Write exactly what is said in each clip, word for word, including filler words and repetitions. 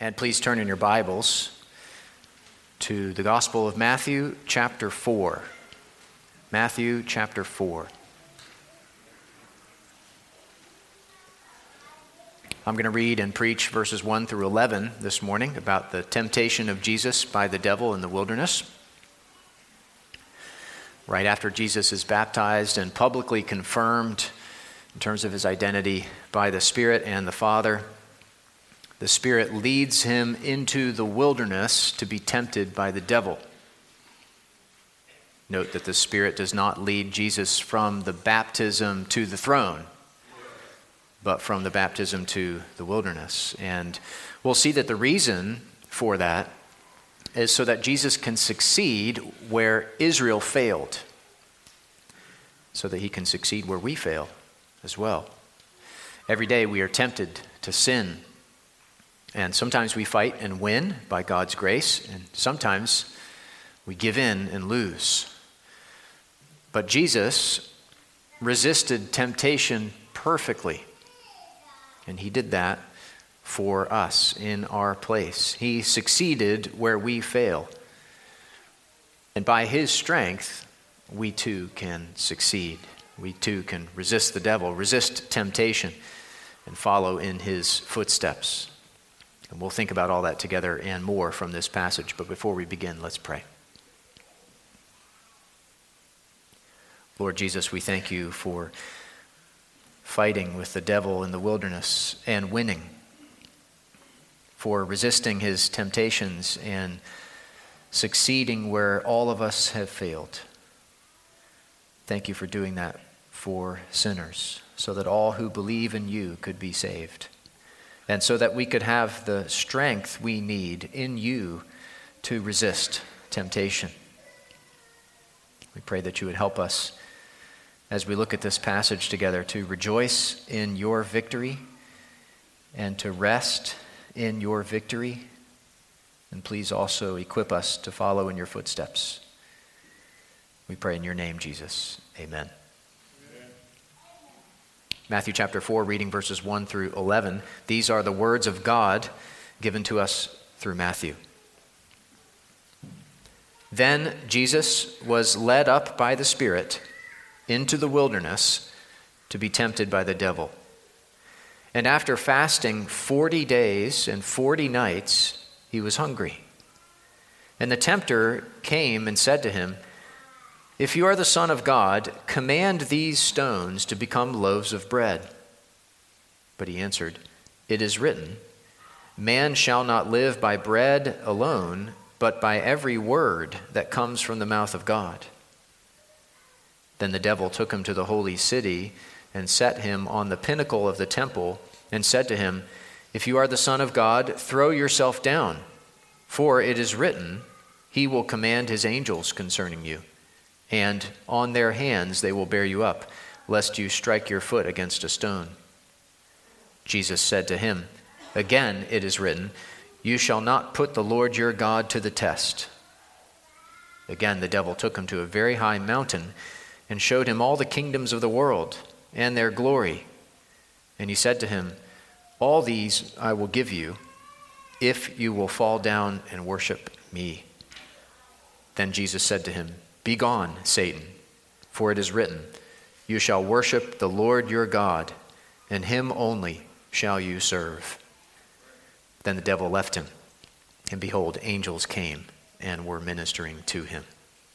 And please turn in your Bibles to the Gospel of Matthew, chapter four. Matthew, chapter four. I'm going to read and preach verses one through eleven this morning about the temptation of Jesus by the devil in the wilderness. Right after Jesus is baptized and publicly confirmed in terms of his identity by the Spirit and the Father, the Spirit leads him into the wilderness to be tempted by the devil. Note that the Spirit does not lead Jesus from the baptism to the throne, but from the baptism to the wilderness. And we'll see that the reason for that is so that Jesus can succeed where Israel failed, so that he can succeed where we fail as well. Every day we are tempted to sin. And sometimes we fight and win by God's grace, and sometimes we give in and lose. But Jesus resisted temptation perfectly, and he did that for us in our place. He succeeded where we fail. And by his strength, we too can succeed. We too can resist the devil, resist temptation, and follow in his footsteps. And we'll think about all that together and more from this passage. But before we begin, let's pray. Lord Jesus, we thank you for fighting with the devil in the wilderness and winning, for resisting his temptations and succeeding where all of us have failed. Thank you for doing that for sinners, so that all who believe in you could be saved. And so that we could have the strength we need in you to resist temptation. We pray that you would help us as we look at this passage together to rejoice in your victory and to rest in your victory. And please also equip us to follow in your footsteps. We pray in your name, Jesus. Amen. Matthew chapter four, reading verses one through eleven. These are the words of God given to us through Matthew. Then Jesus was led up by the Spirit into the wilderness to be tempted by the devil. And after fasting forty days and forty nights, he was hungry. And the tempter came and said to him, "If you are the Son of God, command these stones to become loaves of bread." But he answered, "It is written, man shall not live by bread alone, but by every word that comes from the mouth of God." Then the devil took him to the holy city and set him on the pinnacle of the temple and said to him, "If you are the Son of God, throw yourself down, for it is written, he will command his angels concerning you. And on their hands they will bear you up, lest you strike your foot against a stone." Jesus said to him, "Again it is written, you shall not put the Lord your God to the test." Again the devil took him to a very high mountain and showed him all the kingdoms of the world and their glory. And he said to him, "All these I will give you, if you will fall down and worship me." Then Jesus said to him, "Begone, Satan, for it is written, you shall worship the Lord your God, and him only shall you serve." Then the devil left him, and behold, angels came and were ministering to him.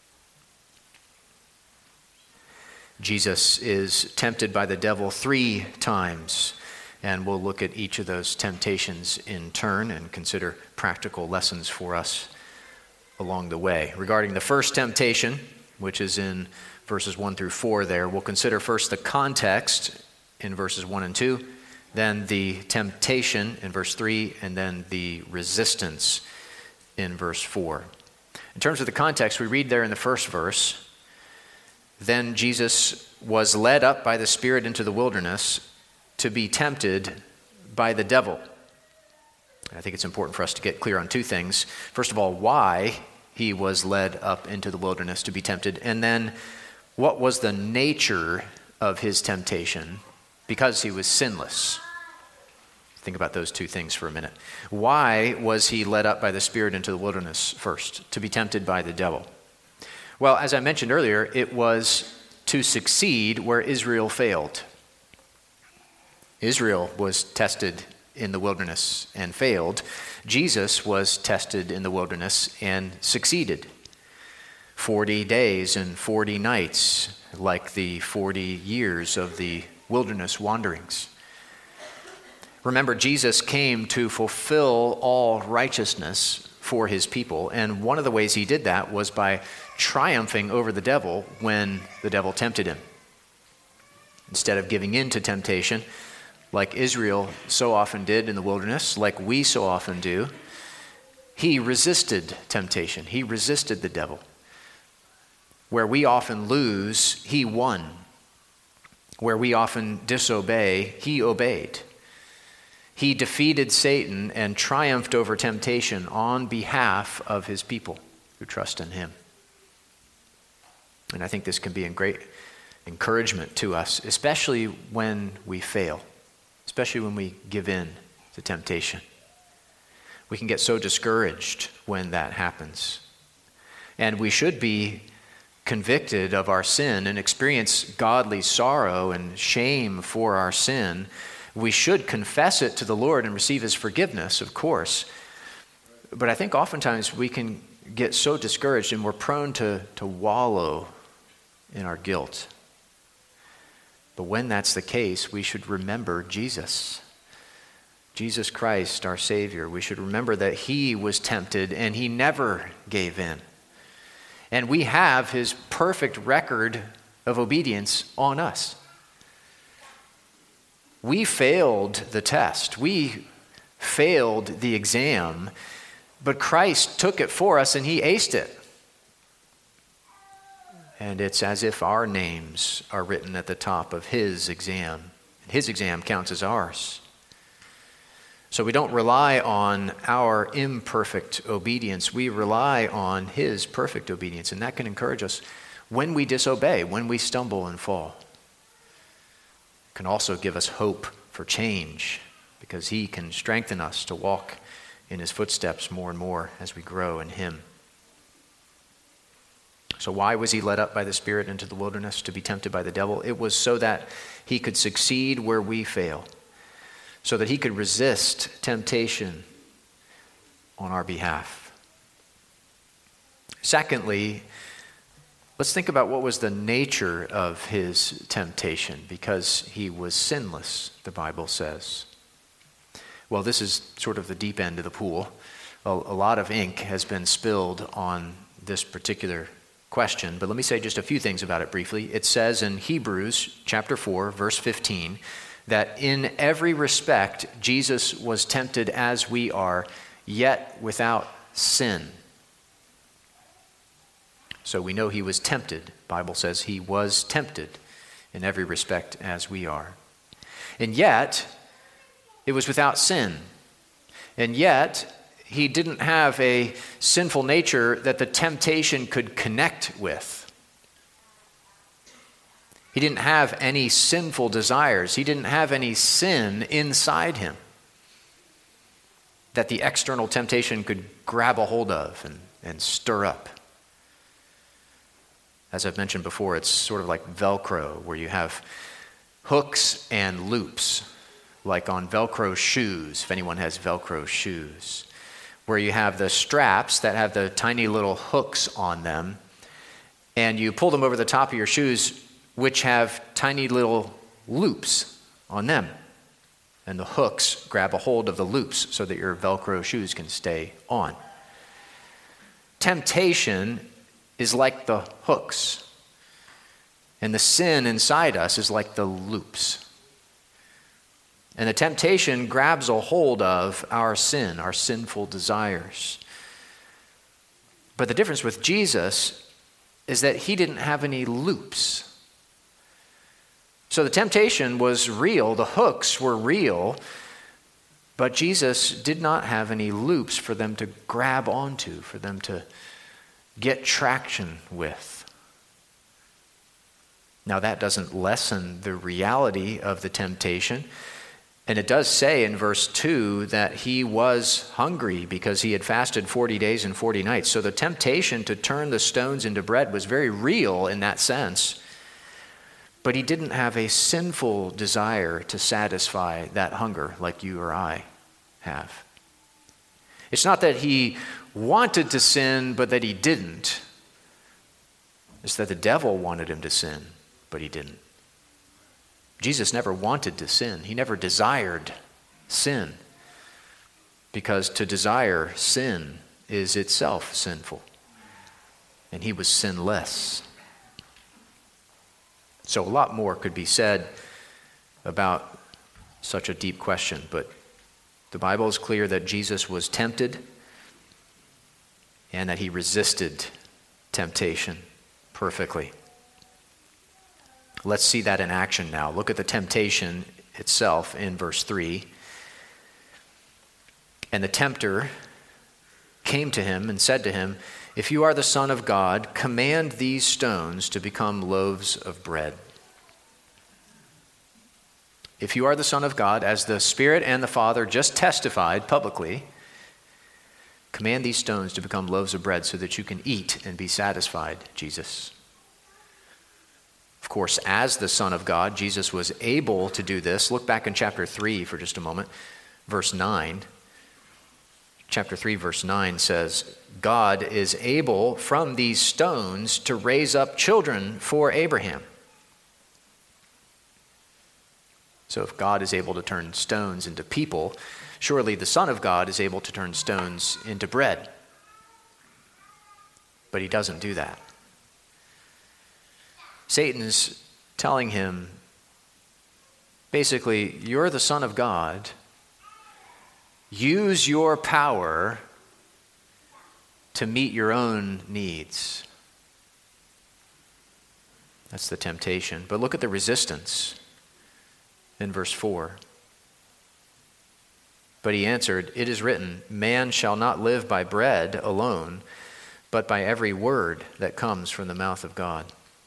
Jesus is tempted by the devil three times, and we'll look at each of those temptations in turn and consider practical lessons for us along the way. Regarding the first temptation, which is in verses one through four there, we'll consider first the context in verses one and two, then the temptation in verse three, and then the resistance in verse four. In terms of the context, we read there in the first verse, "Then Jesus was led up by the Spirit into the wilderness to be tempted by the devil." I think it's important for us to get clear on two things. First of all, why he was led up into the wilderness to be tempted, and then what was the nature of his temptation, because he was sinless. Think about those two things for a minute. Why was he led up by the Spirit into the wilderness first? To be tempted by the devil. Well, as I mentioned earlier, it was to succeed where Israel failed. Israel was tested in the wilderness and failed. Jesus was tested in the wilderness and succeeded. Forty days and forty nights, like the forty years of the wilderness wanderings. Remember, Jesus came to fulfill all righteousness for his people, and one of the ways he did that was by triumphing over the devil when the devil tempted him. Instead of giving in to temptation, like Israel so often did in the wilderness, like we so often do, he resisted temptation. He resisted the devil. Where we often lose, he won. Where we often disobey, he obeyed. He defeated Satan and triumphed over temptation on behalf of his people who trust in him. And I think this can be a great encouragement to us, especially when we fail, especially when we give in to temptation. We can get so discouraged when that happens. And we should be convicted of our sin and experience godly sorrow and shame for our sin. We should confess it to the Lord and receive his forgiveness, of course. But I think oftentimes we can get so discouraged and we're prone to, to wallow in our guilt. But when that's the case, we should remember Jesus. Jesus Christ, our Savior. We should remember that he was tempted and he never gave in. And we have his perfect record of obedience on us. We failed the test. We failed the exam, but Christ took it for us and he aced it. And it's as if our names are written at the top of his exam. His exam counts as ours. So we don't rely on our imperfect obedience. We rely on his perfect obedience. And that can encourage us when we disobey, when we stumble and fall. It can also give us hope for change because he can strengthen us to walk in his footsteps more and more as we grow in him. So why was he led up by the Spirit into the wilderness to be tempted by the devil? It was so that he could succeed where we fail, so that he could resist temptation on our behalf. Secondly, let's think about what was the nature of his temptation, because he was sinless, the Bible says. Well, this is sort of the deep end of the pool. A, a lot of ink has been spilled on this particular question, but let me say just a few things about it briefly. It says in Hebrews chapter four, verse fifteen, that in every respect Jesus was tempted as we are, yet without sin. So we know he was tempted. The Bible says he was tempted in every respect as we are. And yet, it was without sin. And yet, he didn't have a sinful nature that the temptation could connect with. He didn't have any sinful desires. He didn't have any sin inside him that the external temptation could grab a hold of and, and stir up. As I've mentioned before, it's sort of like Velcro, where you have hooks and loops, like on Velcro shoes, if anyone has Velcro shoes, where you have the straps that have the tiny little hooks on them, and you pull them over the top of your shoes, which have tiny little loops on them. And the hooks grab a hold of the loops so that your Velcro shoes can stay on. Temptation is like the hooks, and the sin inside us is like the loops. And the temptation grabs a hold of our sin, our sinful desires. But the difference with Jesus is that he didn't have any loops. So the temptation was real, the hooks were real, but Jesus did not have any loops for them to grab onto, for them to get traction with. Now that doesn't lessen the reality of the temptation. And it does say in verse two that he was hungry because he had fasted forty days and forty nights. So the temptation to turn the stones into bread was very real in that sense. But he didn't have a sinful desire to satisfy that hunger like you or I have. It's not that he wanted to sin, but that he didn't. It's that the devil wanted him to sin, but he didn't. Jesus never wanted to sin. He never desired sin, because to desire sin is itself sinful, and he was sinless. So a lot more could be said about such a deep question, but the Bible is clear that Jesus was tempted and that he resisted temptation perfectly. Let's see that in action now. Look at the temptation itself in verse three. And the tempter came to him and said to him, "If you are the Son of God, command these stones to become loaves of bread." If you are the Son of God, as the Spirit and the Father just testified publicly, command these stones to become loaves of bread so that you can eat and be satisfied, Jesus. Of course, as the Son of God, Jesus was able to do this. Look back in chapter three for just a moment, verse nine. Chapter three, verse nine says, God is able from these stones to raise up children for Abraham. So if God is able to turn stones into people, surely the Son of God is able to turn stones into bread. But he doesn't do that. Satan's telling him, basically, you're the Son of God. Use your power to meet your own needs. That's the temptation. But look at the resistance in verse four. But he answered, "It is written, man shall not live by bread alone, but by every word that comes from the mouth of God."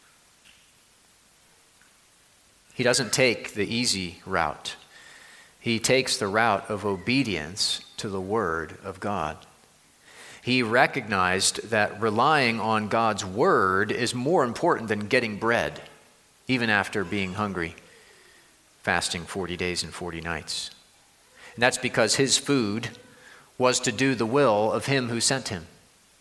He doesn't take the easy route. He takes the route of obedience to the word of God. He recognized that relying on God's word is more important than getting bread, even after being hungry, fasting forty days and forty nights. And that's because his food was to do the will of him who sent him.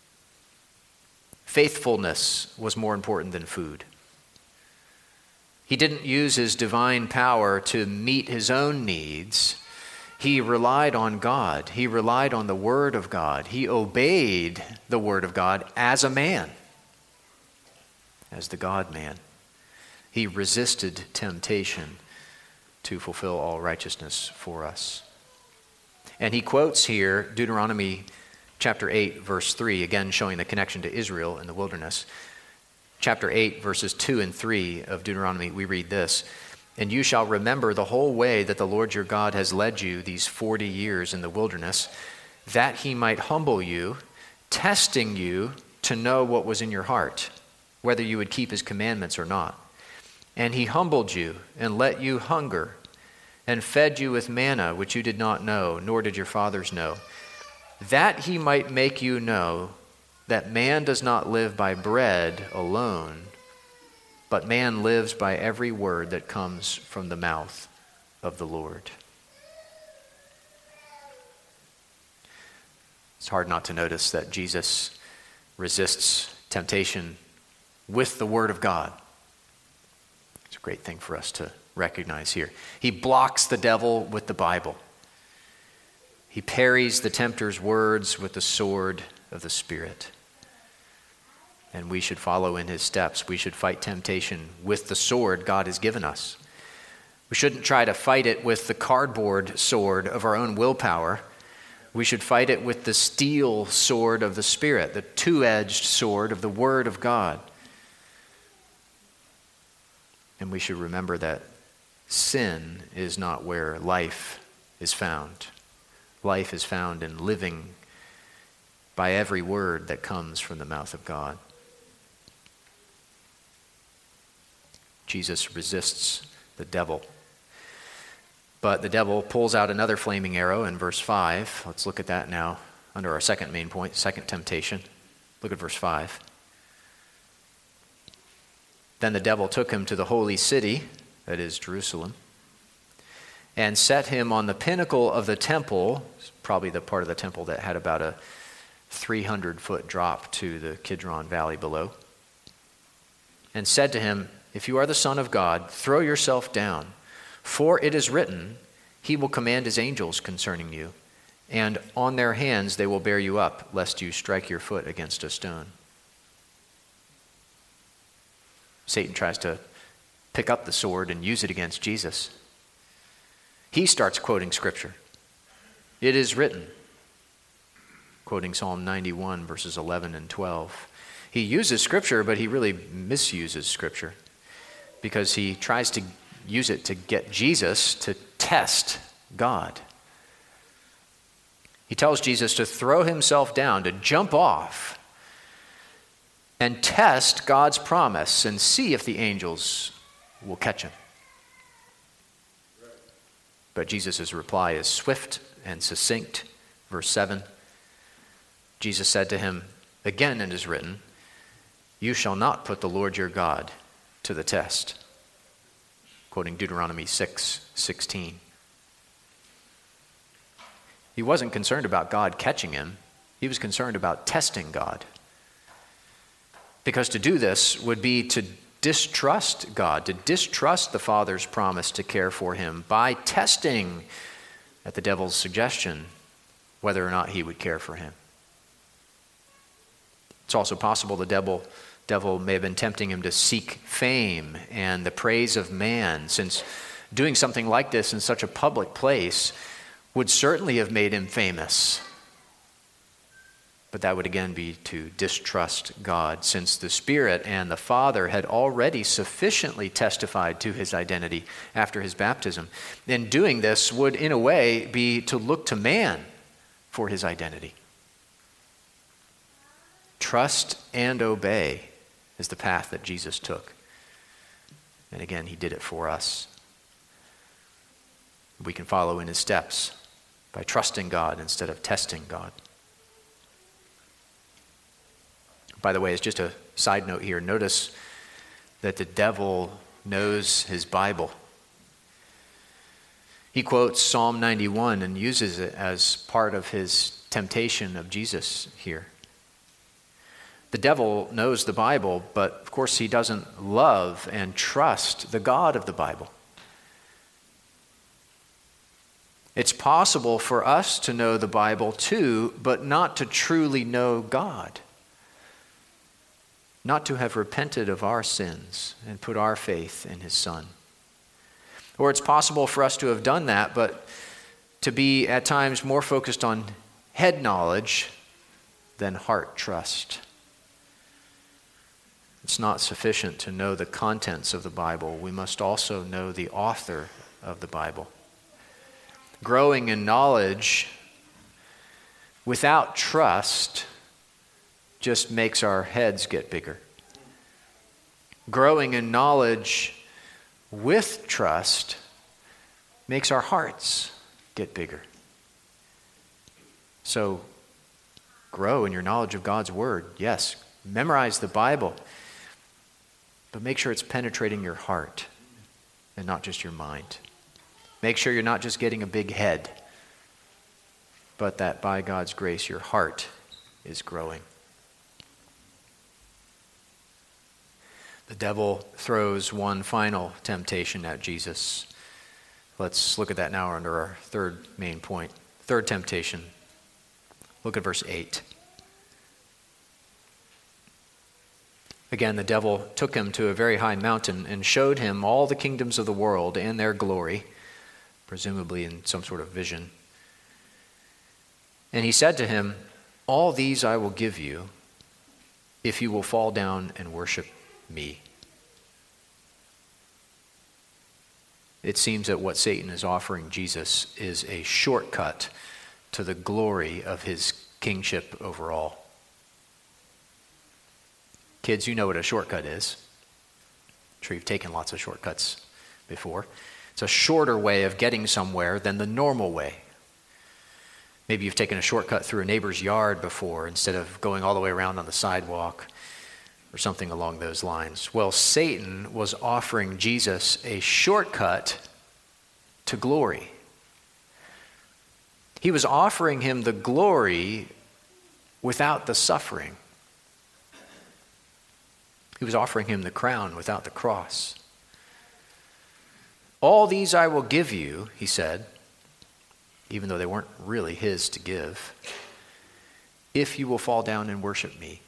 Faithfulness was more important than food. He didn't use his divine power to meet his own needs. He relied on God. He relied on the word of God. He obeyed the word of God as a man, as the God-man. He resisted temptation to fulfill all righteousness for us. And he quotes here Deuteronomy chapter eight, verse three, again showing the connection to Israel in the wilderness. Chapter eight, verses two and three of Deuteronomy, we read this: "And you shall remember the whole way that the Lord your God has led you these forty years in the wilderness, that he might humble you, testing you to know what was in your heart, whether you would keep his commandments or not. And he humbled you and let you hunger, and fed you with manna, which you did not know, nor did your fathers know, that he might make you know that man does not live by bread alone, but man lives by every word that comes from the mouth of the Lord." It's hard not to notice that Jesus resists temptation with the word of God. It's a great thing for us to recognize here. He blocks the devil with the Bible. He parries the tempter's words with the sword of the Spirit. And we should follow in his steps. We should fight temptation with the sword God has given us. We shouldn't try to fight it with the cardboard sword of our own willpower. We should fight it with the steel sword of the Spirit, the two-edged sword of the Word of God. And we should remember that sin is not where life is found. Life is found in living by every word that comes from the mouth of God. Jesus resists the devil. But the devil pulls out another flaming arrow in verse five. Let's look at that now under our second main point, second temptation. Look at verse five. Then the devil took him to the holy city, that is Jerusalem, and set him on the pinnacle of the temple, probably the part of the temple that had about a three hundred foot drop to the Kidron Valley below, and said to him, "If you are the Son of God, throw yourself down, for it is written, he will command his angels concerning you, and on their hands they will bear you up, lest you strike your foot against a stone." Satan tries to pick up the sword and use it against Jesus. He starts quoting Scripture. It is written, quoting Psalm ninety-one, verses eleven and twelve. He uses Scripture, but he really misuses Scripture because he tries to use it to get Jesus to test God. He tells Jesus to throw himself down, to jump off, and test God's promise and see if the angels will catch him. But Jesus' reply is swift and succinct. Verse seven, Jesus said to him, "Again it is written, you shall not put the Lord your God to the test." Quoting Deuteronomy six sixteen. He wasn't concerned about God catching him. He was concerned about testing God. Because to do this would be to distrust God, to distrust the Father's promise to care for him by testing, at the devil's suggestion, whether or not he would care for him. It's also possible the devil, devil may have been tempting him to seek fame and the praise of man, since doing something like this in such a public place would certainly have made him famous. But that would again be to distrust God, since the Spirit and the Father had already sufficiently testified to his identity after his baptism. And doing this would, in a way, be to look to man for his identity. Trust and obey is the path that Jesus took. And again, he did it for us. We can follow in his steps by trusting God instead of testing God. By the way, as just a side note here, notice that the devil knows his Bible. He quotes Psalm ninety-one and uses it as part of his temptation of Jesus here. The devil knows the Bible, but of course he doesn't love and trust the God of the Bible. It's possible for us to know the Bible too, but not to truly know God. Not to have repented of our sins and put our faith in his Son. Or it's possible for us to have done that, but to be at times more focused on head knowledge than heart trust. It's not sufficient to know the contents of the Bible. We must also know the author of the Bible. Growing in knowledge without trust just makes our heads get bigger. Growing in knowledge with trust makes our hearts get bigger. So, grow in your knowledge of God's Word. Yes, memorize the Bible, but make sure it's penetrating your heart and not just your mind. Make sure you're not just getting a big head, but that by God's grace your heart is growing. The devil throws one final temptation at Jesus. Let's look at that now under our third main point. Third temptation. Look at verse eight. Again, the devil took him to a very high mountain and showed him all the kingdoms of the world and their glory, presumably in some sort of vision. And he said to him, "All these I will give you if you will fall down and worship me." It seems that what Satan is offering Jesus is a shortcut to the glory of his kingship over all. Kids, you know what a shortcut is. I'm sure you've taken lots of shortcuts before. It's a shorter way of getting somewhere than the normal way. Maybe you've taken a shortcut through a neighbor's yard before instead of going all the way around on the sidewalk or something along those lines. Well, Satan was offering Jesus a shortcut to glory. He was offering him the glory without the suffering. He was offering him the crown without the cross. All these I will give you, he said, even though they weren't really his to give, if you will fall down and worship me.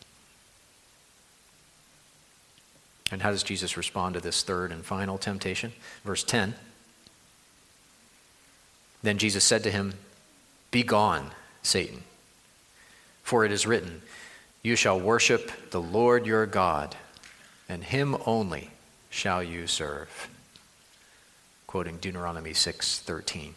And how does Jesus respond to this third and final temptation? Verse ten. Then Jesus said to him, "Be gone, Satan, for it is written, you shall worship the Lord your God, and him only shall you serve." Quoting Deuteronomy six thirteen.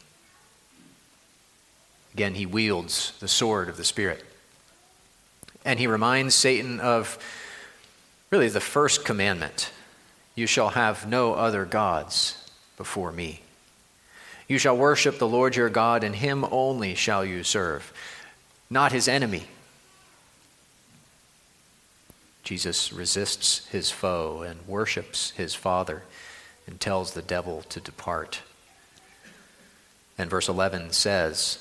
Again, he wields the sword of the Spirit. And he reminds Satan of really the first commandment. You shall have no other gods before me. You shall worship the Lord your God, and him only shall you serve, not his enemy. Jesus resists his foe and worships his Father and tells the devil to depart. And verse eleven says,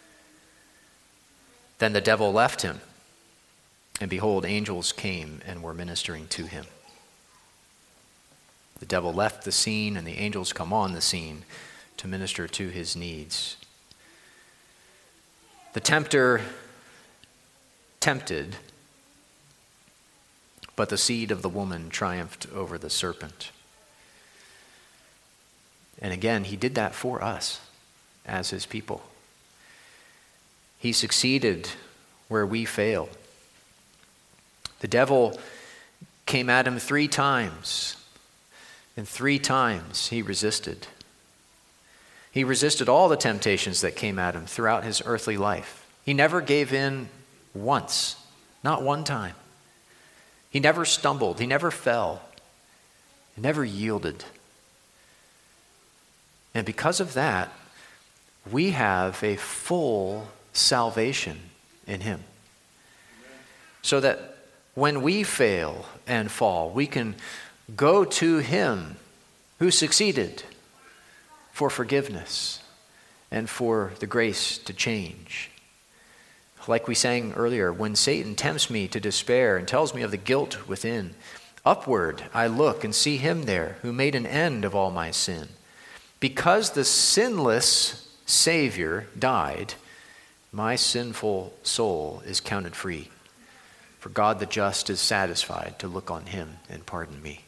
"Then the devil left him, and behold, angels came and were ministering to him." The devil left the scene, and the angels come on the scene to minister to his needs. The tempter tempted, but the seed of the woman triumphed over the serpent. And again, he did that for us as his people. He succeeded where we fail. The devil came at him three times, and three times he resisted. He resisted all the temptations that came at him throughout his earthly life. He never gave in once, not one time. He never stumbled. He never fell. He never yielded. And because of that, we have a full salvation in him. So that when we fail and fall, we can go to him who succeeded for forgiveness and for the grace to change. Like we sang earlier, when Satan tempts me to despair and tells me of the guilt within, upward I look and see him there who made an end of all my sin. Because the sinless Savior died, my sinful soul is counted free. For God the just is satisfied to look on him and pardon me.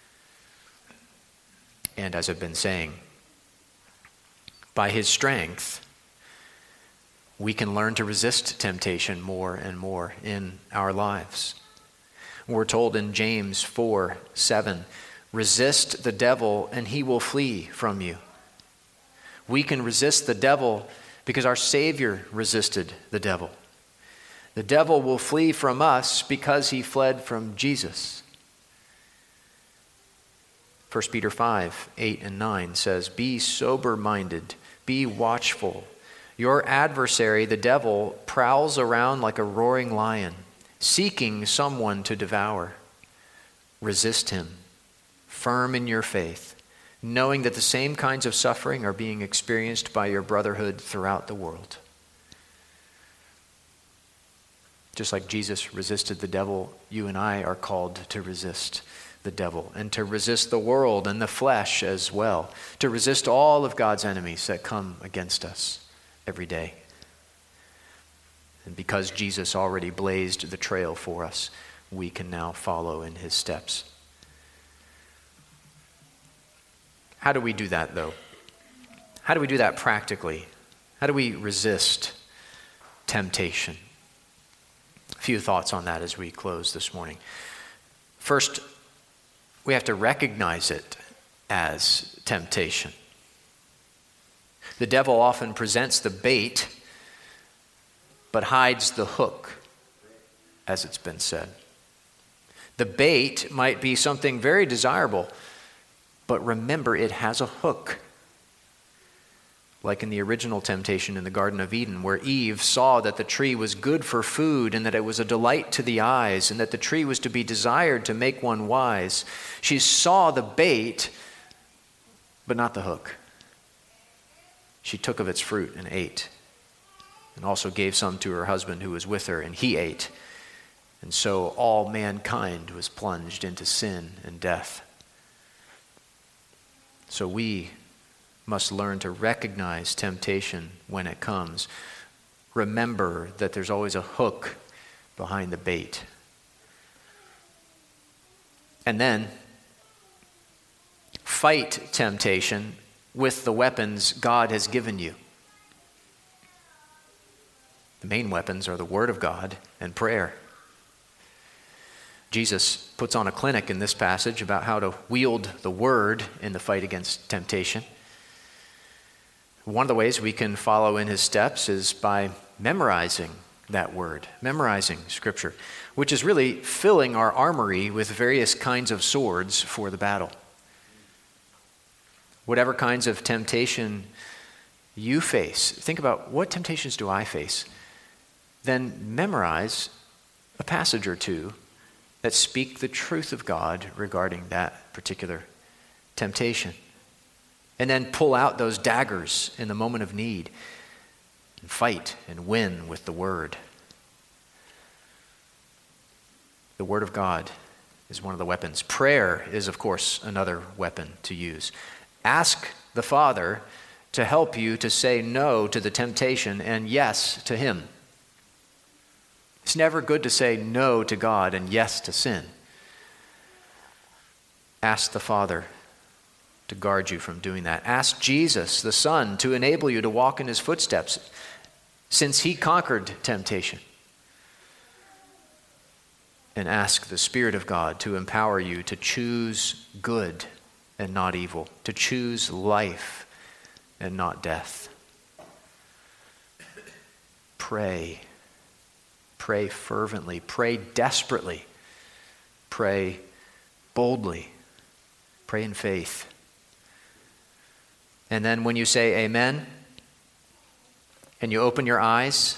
And as I've been saying, by his strength, we can learn to resist temptation more and more in our lives. We're told in James four seven, resist the devil and he will flee from you. We can resist the devil because our Savior resisted the devil. The devil will flee from us because he fled from Jesus. First Peter five eight and nine says, be sober-minded, be watchful. Your adversary, the devil, prowls around like a roaring lion, seeking someone to devour. Resist him, firm in your faith, knowing that the same kinds of suffering are being experienced by your brotherhood throughout the world. Just like Jesus resisted the devil, you and I are called to resist the devil and to resist the world and the flesh as well, to resist all of God's enemies that come against us every day. And because Jesus already blazed the trail for us, we can now follow in his steps. How do we do that, though? How do we do that practically? How do we resist temptation? A few thoughts on that as we close this morning. First, we have to recognize it as temptation. The devil often presents the bait, but hides the hook, as it's been said. The bait might be something very desirable, but remember, it has a hook. like in the original temptation in the Garden of Eden, where Eve saw that the tree was good for food and that it was a delight to the eyes and that the tree was to be desired to make one wise. She saw the bait, but not the hook. She took of its fruit and ate, and also gave some to her husband who was with her, and he ate. And so all mankind was plunged into sin and death. So we must learn to recognize temptation when it comes. Remember that there's always a hook behind the bait. And then fight temptation with the weapons God has given you. The main weapons are the Word of God and prayer. Jesus puts on a clinic in this passage about how to wield the Word in the fight against temptation. One of the ways we can follow in his steps is by memorizing that word, memorizing Scripture, which is really filling our armory with various kinds of swords for the battle. Whatever kinds of temptation you face, think about, what temptations do I face? Then memorize a passage or two that speak the truth of God regarding that particular temptation. And then pull out those daggers in the moment of need and fight and win with the Word. The Word of God is one of the weapons. Prayer is, of course, another weapon to use. Ask the Father to help you to say no to the temptation and yes to Him. It's never good to say no to God and yes to sin. Ask the Father to guard you from doing that. Ask Jesus, the Son, to enable you to walk in His footsteps, since He conquered temptation. And ask the Spirit of God to empower you to choose good and not evil, to choose life and not death. Pray. Pray fervently. Pray desperately. Pray boldly. Pray in faith. And then when you say amen and you open your eyes,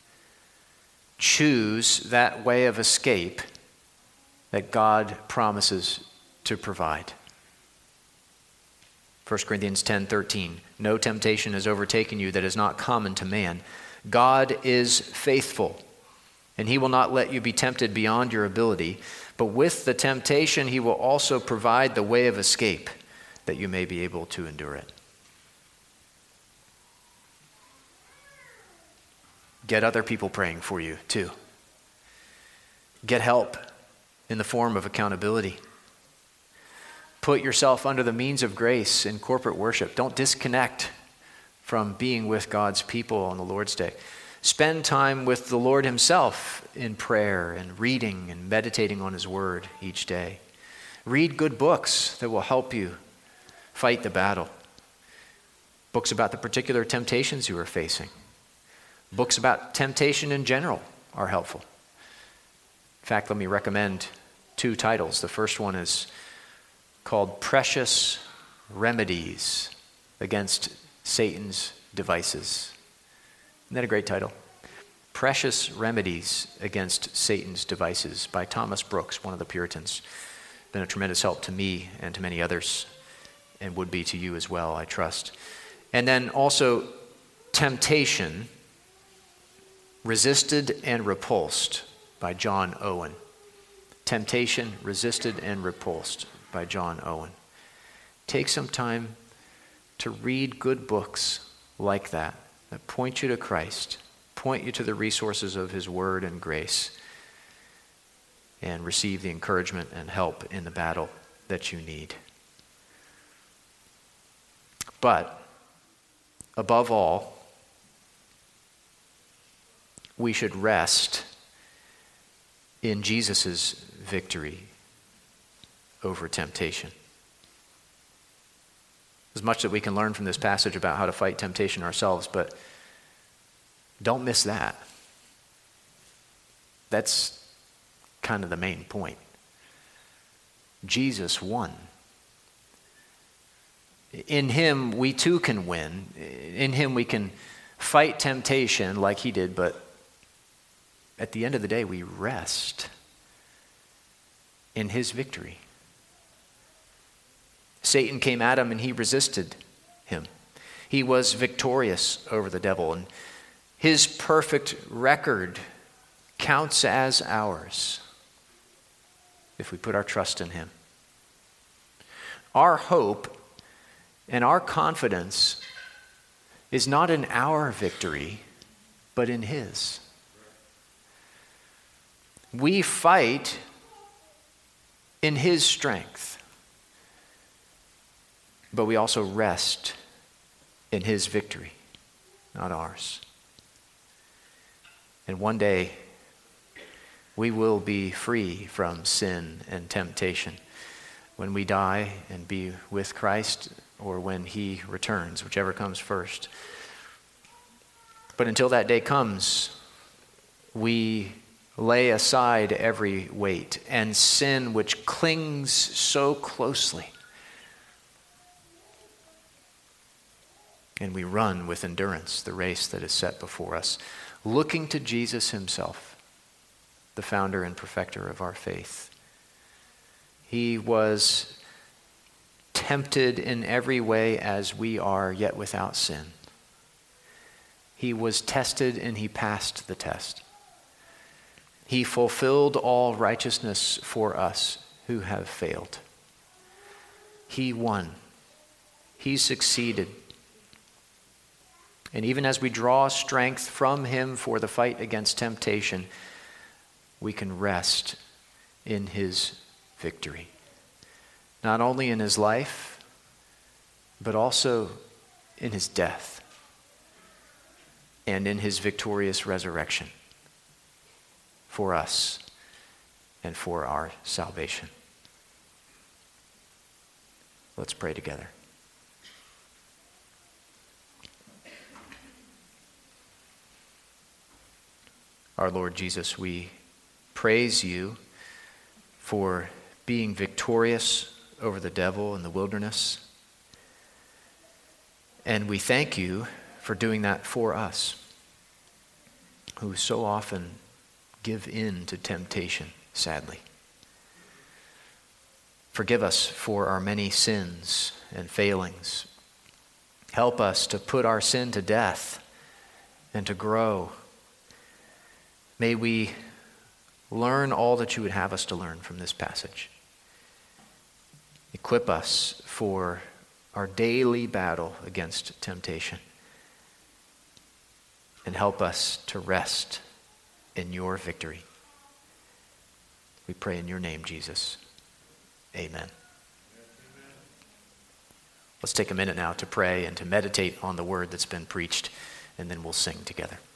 choose that way of escape that God promises to provide. First Corinthians ten thirteen, no temptation has overtaken you that is not common to man. God is faithful, and He will not let you be tempted beyond your ability, but with the temptation He will also provide the way of escape that you may be able to endure it. Get other people praying for you too. Get help in the form of accountability. Put yourself under the means of grace in corporate worship. Don't disconnect from being with God's people on the Lord's Day. Spend time with the Lord Himself in prayer and reading and meditating on His Word each day. Read good books that will help you fight the battle. Books about the particular temptations you are facing. Books about temptation in general are helpful. In fact, let me recommend two titles. The first one is called Precious Remedies Against Satan's Devices. Isn't that a great title? Precious Remedies Against Satan's Devices by Thomas Brooks, one of the Puritans. Been a tremendous help to me and to many others, and would be to you as well, I trust. And then also Temptation, Resisted and Repulsed by John Owen. Temptation, Resisted and Repulsed by John Owen. Take some time to read good books like that, that point you to Christ, point you to the resources of His Word and grace, and receive the encouragement and help in the battle that you need. But, above all, we should rest in Jesus' victory over temptation. There's much that we can learn from this passage about how to fight temptation ourselves, but don't miss that. That's kind of the main point. Jesus won. In him, we too can win. In him, we can fight temptation like he did, but at the end of the day, we rest in his victory. Satan came at him and he resisted him. He was victorious over the devil, and his perfect record counts as ours if we put our trust in him. Our hope and our confidence is not in our victory, but in his. We fight in his strength, but we also rest in his victory, not ours. And one day, we will be free from sin and temptation when we die and be with Christ, or when he returns, whichever comes first. But until that day comes, we lay aside every weight and sin which clings so closely, and we run with endurance the race that is set before us, looking to Jesus himself, the founder and perfecter of our faith. He was tempted in every way as we are, yet without sin. He was tested and he passed the test. He fulfilled all righteousness for us who have failed. He won. He succeeded. And even as we draw strength from him for the fight against temptation, we can rest in his victory. Not only in his life, but also in his death and in his victorious resurrection for us and for our salvation. Let's pray together. Our Lord Jesus, we praise you for being victorious over the devil in the wilderness. And we thank you for doing that for us, who so often give in to temptation, sadly. Forgive us for our many sins and failings. Help us to put our sin to death and to grow. May we learn all that you would have us to learn from this passage. Equip us for our daily battle against temptation, and help us to rest in your victory. We pray in your name, Jesus. Amen. Let's take a minute now to pray and to meditate on the word that's been preached, and then we'll sing together.